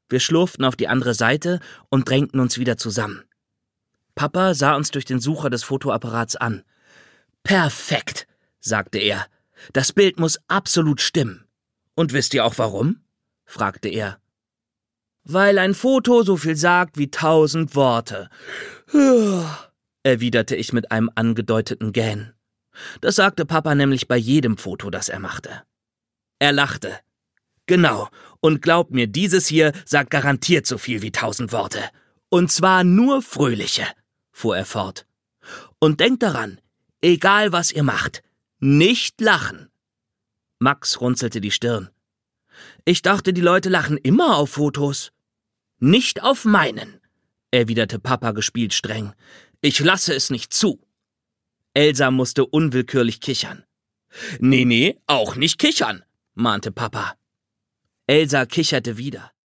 Wir schlurften auf die andere Seite und drängten uns wieder zusammen. Papa sah uns durch den Sucher des Fotoapparats an. »Perfekt«, sagte er. »Das Bild muss absolut stimmen.« »Und wisst ihr auch warum?« fragte er. »Weil ein Foto so viel sagt wie 1000 Worte«, erwiderte ich mit einem angedeuteten Gähnen. Das sagte Papa nämlich bei jedem Foto, das er machte. Er lachte. »Genau, und glaubt mir, dieses hier sagt garantiert so viel wie 1000 Worte. Und zwar nur fröhliche«, fuhr er fort. »Und denkt daran, egal was ihr macht, nicht lachen.« Max runzelte die Stirn. »Ich dachte, die Leute lachen immer auf Fotos.« »Nicht auf meinen«, erwiderte Papa gespielt streng. »Ich lasse es nicht zu.« Elsa musste unwillkürlich kichern. »Nee, auch nicht kichern«, mahnte Papa. Elsa kicherte wieder.